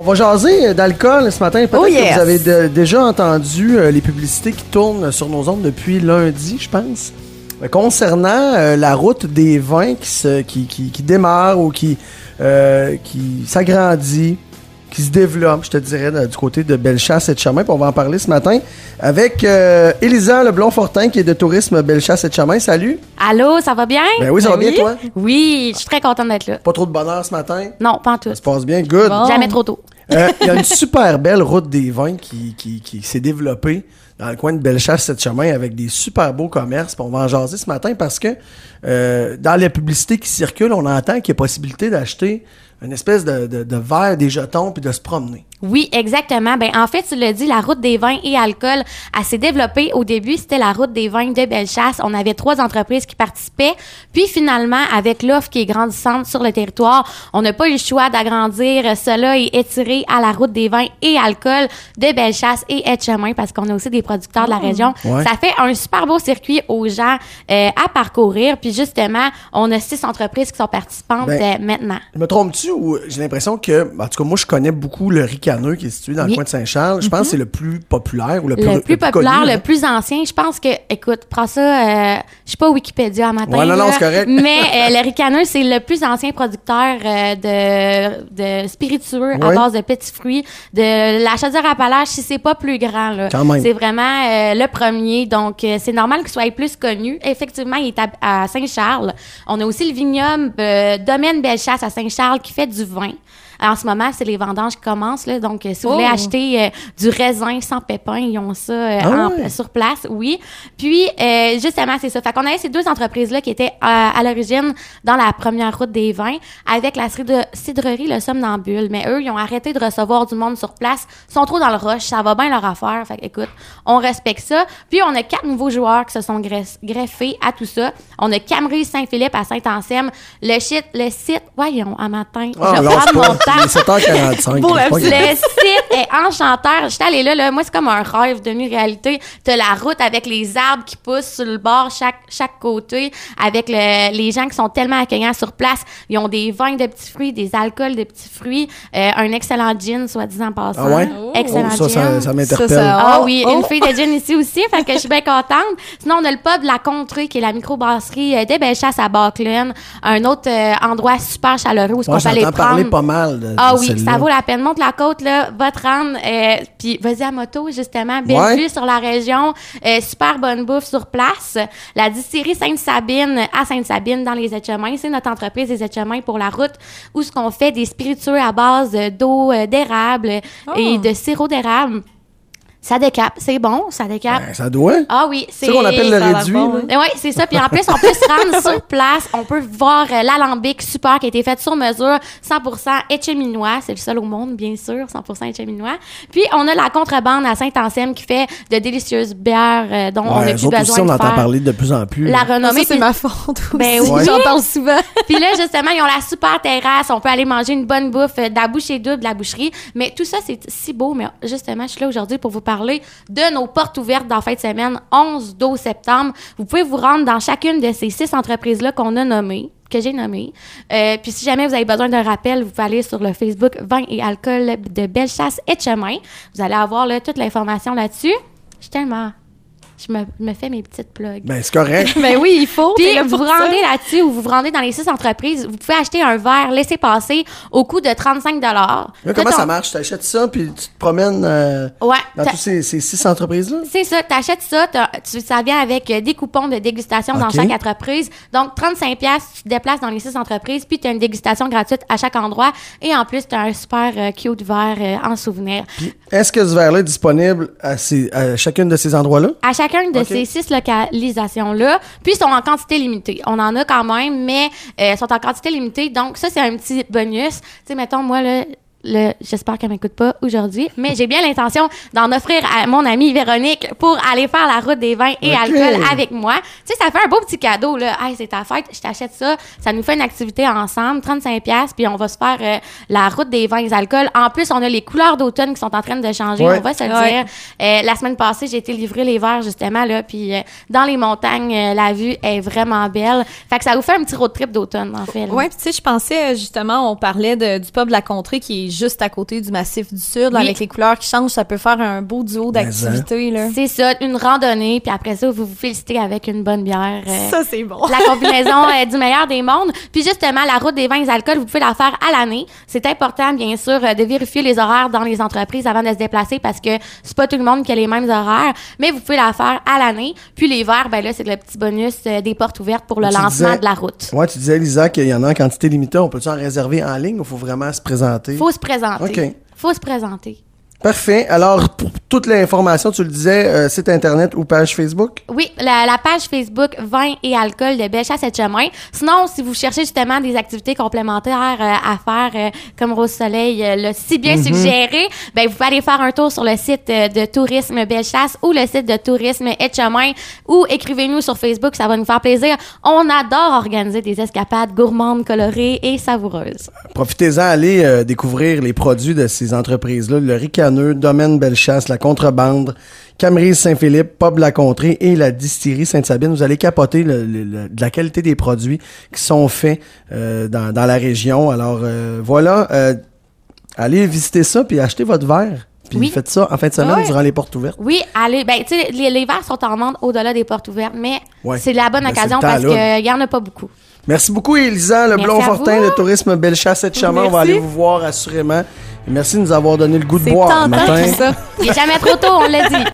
va jaser d'alcool ce matin. Peut-être que vous avez déjà entendu les publicités qui tournent sur nos ondes depuis lundi, je pense. Concernant la route des vins qui démarre ou qui s'agrandit, qui se développe, je te dirais, du côté de Bellechasse et de Chemin. Puis on va en parler ce matin avec Élisa Leblond-Fortin, qui est de Tourisme Bellechasse et de Chemin. Salut! Allô, ça va bien? Ben oui, ça va bien, toi? Oui, je suis très contente d'être là. Pas trop de bonheur ce matin? Non, pas en tout. Ça se passe bien? Good! Bon. Jamais trop tôt. Il y a une super belle route des vins qui s'est développée dans le coin de Bellechasse et de Chemin avec des super beaux commerces. Puis on va en jaser ce matin parce que dans les publicités qui circulent, on entend qu'il y a possibilité d'acheter une espèce de verre, des jetons, puis de se promener. Oui, exactement. Ben en fait, tu l'as dit, la route des vins et alcool, elle s'est développée. Au début, c'était la route des vins de Bellechasse. On avait 3 entreprises qui participaient. Puis finalement, avec l'offre qui est grandissante sur le territoire, on n'a pas eu le choix d'agrandir cela et étirer à la route des vins et alcool de Bellechasse et Etchemin parce qu'on a aussi des producteurs de la région. Ouais. Ça fait un super beau circuit aux gens à parcourir. Puis justement, on a 6 entreprises qui sont participantes maintenant. Me trompes-tu ou j'ai l'impression que, en tout cas, moi, je connais beaucoup le Ricaneux qui est situé dans le coin de Saint-Charles. Je pense que c'est le plus populaire ou le plus populaire, connu, le plus ancien. Je pense que, écoute, prends ça, je suis pas Wikipédia à matin. Ouais, non, c'est correct. Mais le Ricaneux, c'est le plus ancien producteur de spiritueux à base de petits fruits. De la Chaudière-Appalaches, si c'est pas plus grand, là. Quand même. C'est vraiment le premier. Donc, c'est normal qu'il soit plus connu. Effectivement, il est à Saint-Charles. On a aussi le vignoble Domaine Bellechasse à Saint-Charles qui fait du vin. En ce moment, c'est les vendanges qui commencent, là. Donc, si vous voulez acheter du raisin sans pépins, ils ont ça sur place, oui. Puis, justement, c'est ça. Fait qu'on avait ces 2 entreprises-là qui étaient à l'origine dans la première route des vins avec la cidrerie Le Somnambule. Mais eux, ils ont arrêté de recevoir du monde sur place. Ils sont trop dans le rush. Ça va bien leur affaire. Fait écoute, on respecte ça. Puis, on a 4 nouveaux joueurs qui se sont greffés à tout ça. On a Cameroun Saint-Philippe à Saint-Anselme. Le site, voyons, à matin. Je prends mon temps. Il est 7h45. Le site est enchanteur. J'étais allée là, moi, c'est comme un rêve demi-réalité. T'as la route avec les arbres qui poussent sur le bord, chaque côté, avec les gens qui sont tellement accueillants sur place. Ils ont des vins de petits fruits, des alcools de petits fruits, un excellent gin, soi-disant passant. Ah ouais? Excellent gin. Ça m'interpelle. Une fille de gin ici aussi, fait que je suis bien contente. Sinon, on a le pub La Contrée, qui est la microbrasserie de Bellechasse à Baclaine. Un autre endroit super chaleureux où on peut aller prendre. Parler pas mal. Oui, ça vaut la peine. Monte la côte, là, va te rendre, puis vas-y à moto, justement. Belle vue sur la région, super bonne bouffe sur place. La distillerie Sainte-Sabine à Sainte-Sabine dans les Etchemins, c'est notre entreprise des Etchemins pour la route où ce qu'on fait des spiritueux à base d'eau d'érable et de sirop d'érable. Ça décape, c'est bon, ça décape. Ben, ça doit. Ah oui, c'est ça qu'on appelle le réduit. Bon. Oui, c'est ça. Puis en plus, on peut se rendre sur place. On peut voir l'alambic super qui a été fait sur mesure, 100% écheminois. C'est le seul au monde, bien sûr, 100% écheminois. Puis on a la contrebande à Saint-Anselme qui fait de délicieuses bières dont on n'a plus besoin aussi, on de entend faire. Parler de plus en plus. La renommée, c'est ma faute aussi. Ben oui, j'en parle souvent. Puis là, justement, ils ont la super terrasse. On peut aller manger une bonne bouffe de la bouchée double, de la boucherie. Mais tout ça, c'est si beau. Mais justement, je suis là aujourd'hui pour vous parler de nos portes ouvertes dans la fin de semaine, 11-12 septembre. Vous pouvez vous rendre dans chacune de ces 6 entreprises-là qu'on a nommées, que j'ai nommées. Puis si jamais vous avez besoin d'un rappel, vous pouvez aller sur le Facebook Vin et alcool de Bellechasse et Chemin. Vous allez avoir là, toute l'information là-dessus. Je me fais mes petites plugs. Ben, c'est correct. Ben oui, il faut. Puis vous vous rendez là-dessus ou vous vous rendez dans les 6 entreprises, vous pouvez acheter un verre laissez passer au coût de 35 $. Là, comment ça marche? Tu achètes ça puis tu te promènes dans tous ces 6 entreprises-là? C'est ça. Tu achètes ça, ça vient avec des coupons de dégustation dans chaque entreprise. Donc, 35$, tu te déplaces dans les 6 entreprises, puis tu as une dégustation gratuite à chaque endroit. Et en plus, tu as un super cute verre en souvenir. Puis, est-ce que ce verre-là est disponible à chacune de ces endroits-là? À chacun de ces 6 localisations-là. Puis, ils sont en quantité limitée. On en a quand même, mais sont en quantité limitée. Donc, ça, c'est un petit bonus. Tu sais, mettons, moi, là, j'espère qu'elle m'écoute pas aujourd'hui, mais j'ai bien l'intention d'en offrir à mon amie Véronique pour aller faire la route des vins et alcool avec moi. Tu sais, ça fait un beau petit cadeau, là. Hey, c'est ta fête, je t'achète ça. Ça nous fait une activité ensemble, 35$, puis on va se faire la route des vins et alcool. En plus, on a les couleurs d'automne qui sont en train de changer, on va se le dire. La semaine passée, j'ai été livrer les verres, justement, là, puis dans les montagnes, la vue est vraiment belle. Fait que ça vous fait un petit road trip d'automne, en fait. Oui, puis tu sais, je pensais, justement, on parlait du pub La Contrée qui est juste à côté du Massif du Sud, là, avec les couleurs qui changent, ça peut faire un beau duo d'activités, là. C'est ça, une randonnée, puis après ça, vous vous félicitez avec une bonne bière. Ça, c'est bon. La combinaison du meilleur des mondes. Puis justement, la route des vins et des alcools, vous pouvez la faire à l'année. C'est important, bien sûr, de vérifier les horaires dans les entreprises avant de se déplacer parce que c'est pas tout le monde qui a les mêmes horaires, mais vous pouvez la faire à l'année. Puis l'hiver, ben là, c'est le petit bonus des portes ouvertes pour le lancement de la route. Ouais, tu disais, Lisa, qu'il y en a en quantité limitée. On peut-tu en réserver en ligne ou faut vraiment se présenter? Faut se présenter. OK. Faut se présenter. Parfait. Alors, pour toute l'information, tu le disais, site Internet ou page Facebook? Oui, la page Facebook Vin et alcool de Bellechasse-et-Chemin. Sinon, si vous cherchez justement des activités complémentaires à faire, comme Rose Soleil l'a si bien suggéré, ben vous pouvez aller faire un tour sur le site de Tourisme Bellechasse ou le site de Tourisme et-Chemin ou écrivez-nous sur Facebook, ça va nous faire plaisir. On adore organiser des escapades gourmandes, colorées et savoureuses. Profitez-en, allez découvrir les produits de ces entreprises-là, le Ricaneux, Domaine Bellechasse, la Contrebande, Camerise Saint-Philippe, Pub La Contrée et la Distillerie Sainte-Sabine. Vous allez capoter de la qualité des produits qui sont faits dans la région. Alors voilà, allez visiter ça puis achetez votre verre. Puis faites ça en fin de semaine durant les portes ouvertes. Oui, allez, ben tu sais, les verres sont en vente au-delà des portes ouvertes, mais c'est la bonne occasion parce qu'il y en a pas beaucoup. Merci beaucoup, Elisa Leblond-Fortin, le tourisme Bellechasse-et-Chemin. On va aller vous voir assurément. Et merci de nous avoir donné le goût de boire ce matin. Tout ça. Il n'est jamais trop tôt, on l'a dit.